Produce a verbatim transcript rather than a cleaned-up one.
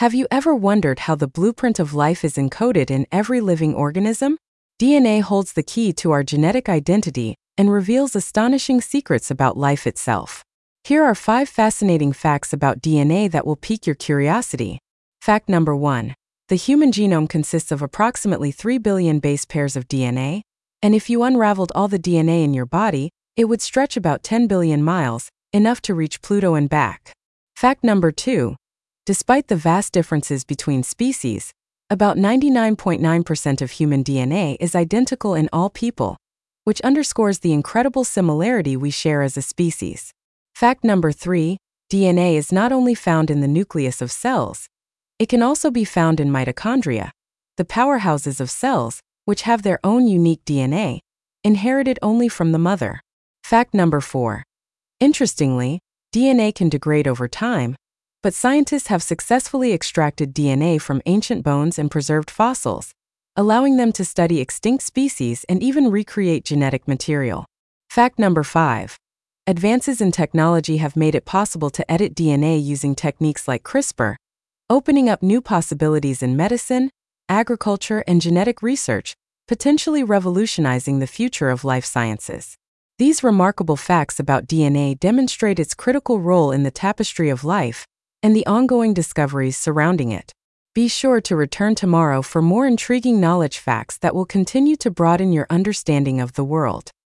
Have you ever wondered how the blueprint of life is encoded in every living organism? D N A holds the key to our genetic identity and reveals astonishing secrets about life itself. Here are five fascinating facts about D N A that will pique your curiosity. Fact number one. The human genome consists of approximately three billion base pairs of D N A, and if you unraveled all the D N A in your body, it would stretch about ten billion miles, enough to reach Pluto and back. Fact number two. Despite the vast differences between species, about ninety-nine point nine percent of human D N A is identical in all people, which underscores the incredible similarity we share as a species. Fact number three. D N A is not only found in the nucleus of cells, it can also be found in mitochondria, the powerhouses of cells, which have their own unique D N A, inherited only from the mother. Fact number four. Interestingly, D N A can degrade over time, but scientists have successfully extracted D N A from ancient bones and preserved fossils, allowing them to study extinct species and even recreate genetic material. Fact number five. Advances in technology have made it possible to edit D N A using techniques like CRISPR, opening up new possibilities in medicine, agriculture, and genetic research, potentially revolutionizing the future of life sciences. These remarkable facts about D N A demonstrate its critical role in the tapestry of life and the ongoing discoveries surrounding it. Be sure to return tomorrow for more intriguing knowledge facts that will continue to broaden your understanding of the world.